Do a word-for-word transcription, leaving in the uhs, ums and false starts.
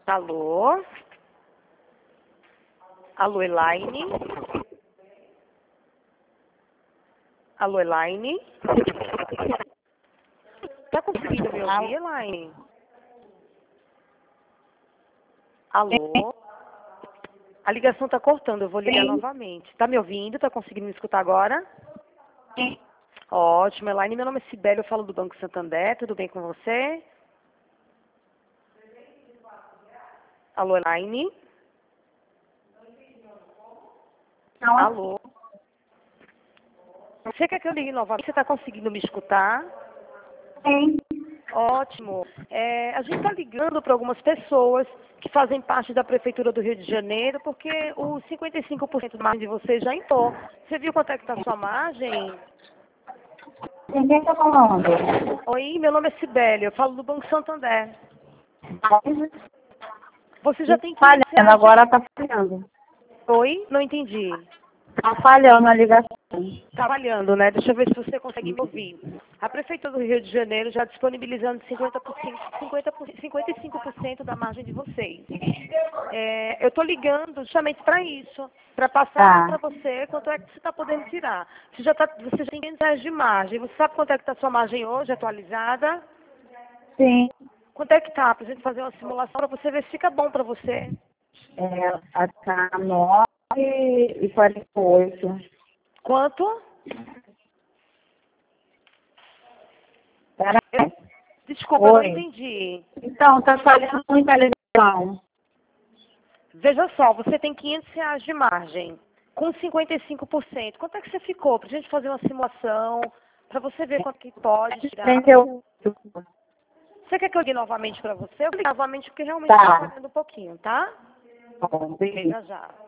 Alô? Alô, Elaine? Alô, Elaine? Tá conseguindo me ouvir, Elaine? Alô? A ligação tá cortando, eu vou ligar Sim. novamente. Tá me ouvindo? Tá conseguindo me escutar agora? Sim. Ótimo, Elaine. Meu nome é Cibele, eu falo do Banco Santander. Tudo bem com você? Alô, Elaine? Não, Alô? Você quer que eu ligue novamente? Você está conseguindo me escutar? sim. Ótimo. É, a gente está ligando para algumas pessoas que fazem parte da Prefeitura do Rio de Janeiro, porque os cinquenta e cinco por cento da margem de vocês já entrou. Você viu quanto é que está a sua margem? Com quem está falando? Oi, meu nome é Cibele, eu falo do Banco Santander. Você já tem quinhentos Falhando, reais de... agora está falhando. Oi? Não entendi. Está falhando a ligação. Trabalhando, né? Deixa eu ver se você consegue me ouvir. A Prefeitura do Rio de Janeiro já disponibilizando cinquenta por cento, cinquenta por cento, cinquenta e cinco por cento da margem de vocês. É, eu estou ligando justamente para isso, para passar Tá. para você quanto é que você está podendo tirar. Você já, tá, você já tem quinhentos reais de margem. Você sabe quanto é que está a sua margem hoje, atualizada? Sim. Quanto é que está? Para a gente fazer uma simulação para você ver se fica bom para você. É, está nove e quarenta e oito. Quanto? Eu, Peraí. desculpa, eu não Oi. entendi. Então, está falhando muito a ligação. Veja só, você tem quinhentos reais de margem, com cinquenta e cinco por cento. Quanto é que você ficou? Para a gente fazer uma simulação, para você ver quanto que pode tirar. trinta e oito. Você quer que eu ligue novamente para você? Eu vou ligar novamente porque realmente Tá. está falhando um pouquinho, tá? Bom, beleza. Já já.